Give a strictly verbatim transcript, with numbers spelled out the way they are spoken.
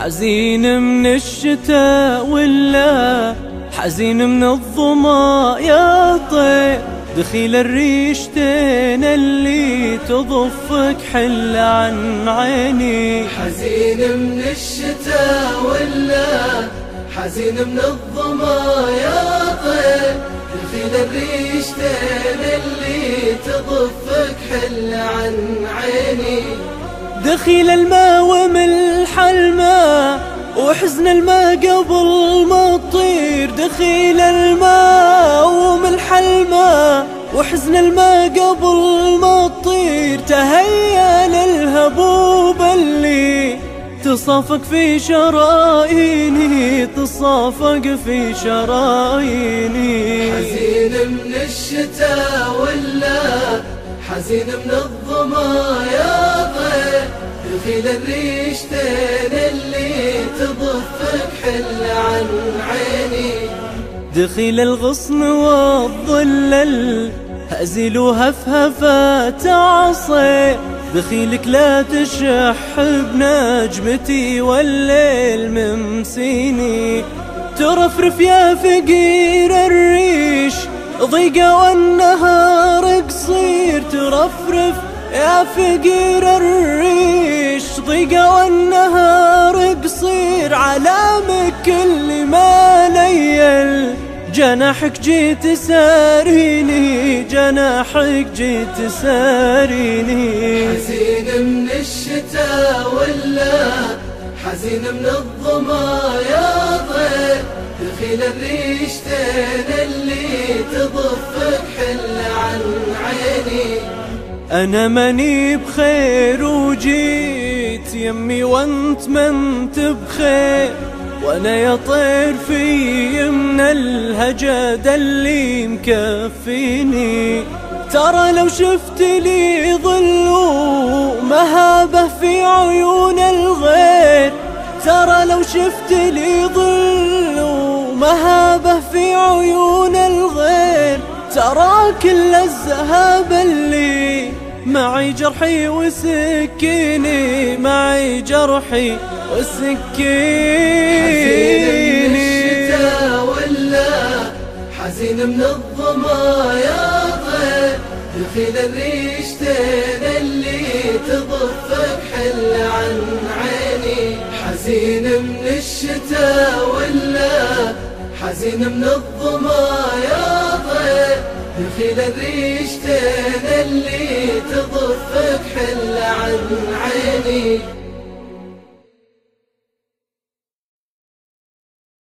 حزين من الشتاء ولا حزين من الظما يا طير، دخيل الريشتين اللي تضفك حل عن عيني. حزين من الشتاء ولا حزين من الظما يا طير، دخيل الريشتين اللي تضفك حل عن عيني. دخيل الماء وملح الماء وحزن الماء قبل ما تطير، دخيل الماء وملح الماء وحزن الماء قبل ما تطير. تهيأ للهبوب اللي تصافق في شراييني، تصافق في شراييني. حزين من الشتاء ولا حزين من الظما يا طير، دخيل الريشتين اللي تضفك حل عن عيني. دخيل الغصن والظلل هزيل وهفهفات عصي، دخيلك لا تشح بنجمتي والليل ممسيني. ترفرف يا فقير الريش ضيقة والنهار قصير، ترفرف يا فقير الريش ضيقة والنهار قصير. علامك اللي ما ليل جناحك جيت ساريني، جناحك جيت ساريني. حزين من الشتاء ولا حزين من الظما يا طير، دخيل الريشتين اللي تضفك حل عن عيني. أنا ماني بخير وجيت يمي وانت ما انت بخير، وانا يا طير في من الهجد اللي مكفيني. ترى لو شفت لي ظل مهابة في عيون الغير، ترى لو شفت لي ظل مهابة في عيون الغير. ترى كل الذهب اللي معي جرحي وسكيني، معي جرحي وسكيني. حزين من الشتاء ولا حزين من الظما يا طير، دخيل الريشتين اللي تضفك حل عن عيني. حزين من الشتاء ولا حزين من الظما يا طير، دخيل الريشتين اللي تضفك حل عن عيني.